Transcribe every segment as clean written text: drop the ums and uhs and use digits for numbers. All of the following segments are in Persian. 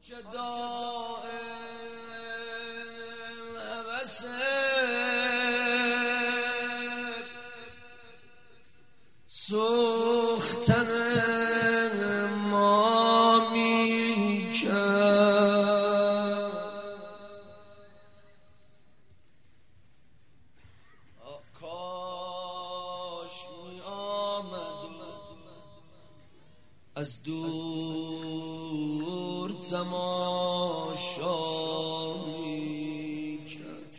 که دائم هوسه سوختن ما میکرد. کاش می آمد از دور تماشا میکرد.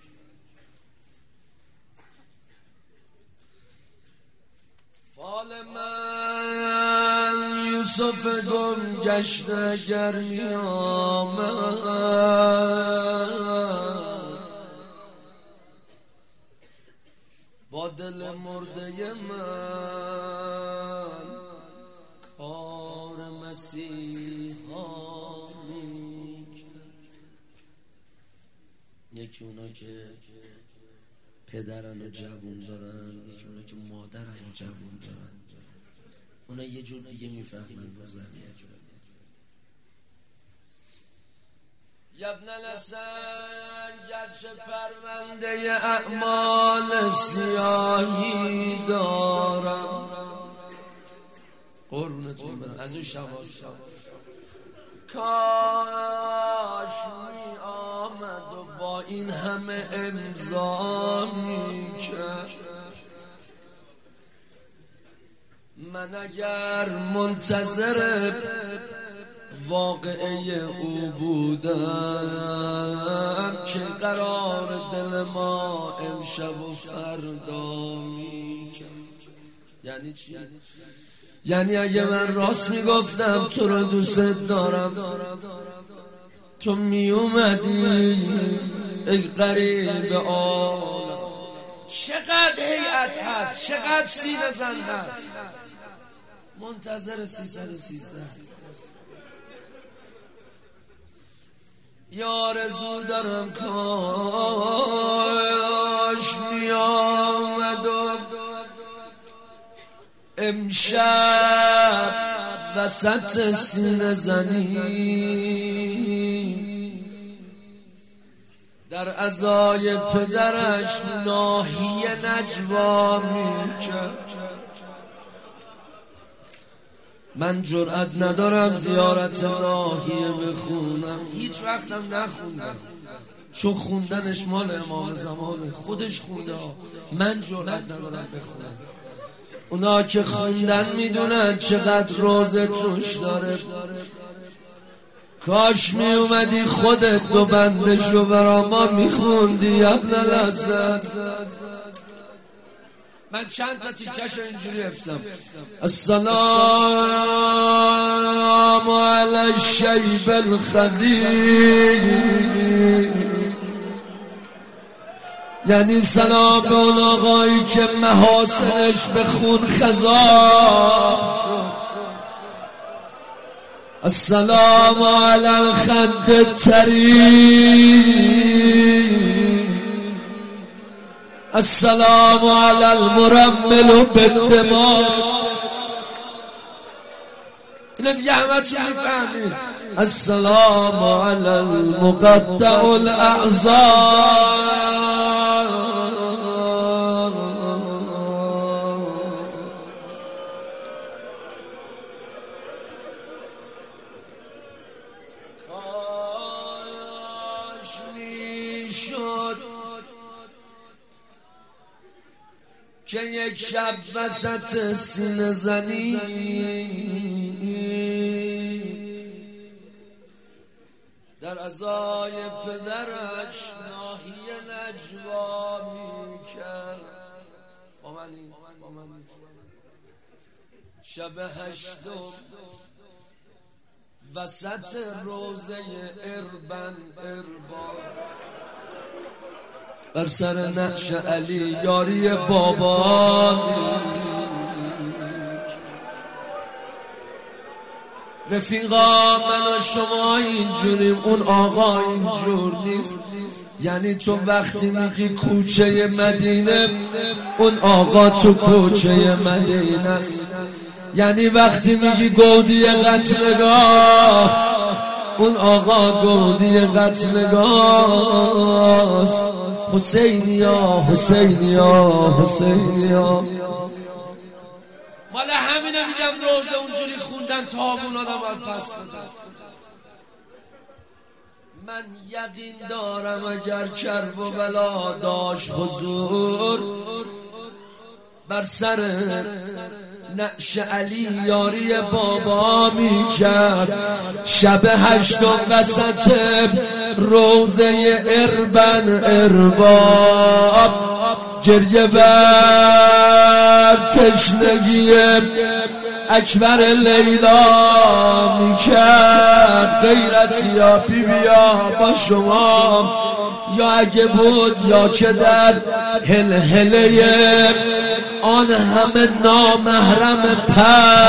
فال من یوسف گم گشته اگر می آمد با دل مرده من کار مسیحا میکرد. یکی اونا که پدرن و جوون دارن، یکی اونا که مادرن و جوون دارن، اونا یه جور دیگه میفهمن وزنیه که یبن الحسن گرچه پرونده اعمال سیاهی دارم، قربونتون برم از اون شواز کاش می آمد و با این همه امضا میکرد. من اگر منتظر واقعه او بودم که قرار دل ما امشب و فردا میکرد. یعنی چی؟ یعنی اگه من راست میگفتم تو رو دوست دارم، تو میومدی ای غریب عالم. چقدر هیئت هست، چقدر سینه زن هست، منتظر 313 یارزو دارم کاش میامد و امشب وسط سینه زنی در عزای پدرش ناحیه نجوا میکرد. من جرأت ندارم زیارت ناحیه بخونم، هیچ وقتم نخوندم، چون خوندنش مال امام زمانه، خودش خونده ها. من جرأت ندارم بخونم. اونا که خوندن میدونن چقدر روزه توش داره. کاش می اومدی خودت دو بندشو برا ما میخوندی ابن الحسن. من چند تا تیکش اینجوری حفظم. السلام علی الشیب الخدیر، یعنی سلام به اون آقایی که محاسنش به خون خضار شد. السلام علی الخد الطری، السلام علی المرمل بالدماء. اینا دیگه همه چون میفهمید. السلام علی المقطع الاعضاء. کاش میشد که یک شب وسط سینه زنی در عزای پدرش ناحیه نجوا میکرد. با من شب هشتم وسط روزه اربن اربا بر سر نقش علی یاری بابا. رفیقا من و شما اینجوریم، اون آقا اینجور نیست. یعنی تو وقتی میگی کوچه مدینه، اون آقا تو کوچه مدینه است. یعنی وقتی میگی گودی قتلگاه، اون آقا گودی قتلگاست. حسینیا حسینیا حسینیا. مال همینه میگم روزه اونجوری خوندن تابون آدم پس بده. من یقین دارم اگر کرب و بلا داشت حضور، بر سر نعش علی یاری بابا می کرد. شب 8 وسط روزه اربن ارباب، گریه بر تشنگی اکبر لیلا می کرد. غیرتیا بی بیا با شما، یا اگه بود یا که در هلهله آن همه نامحرم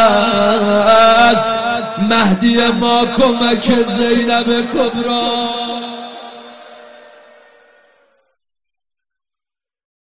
پس، مهدی ما کمک زینب کبرا.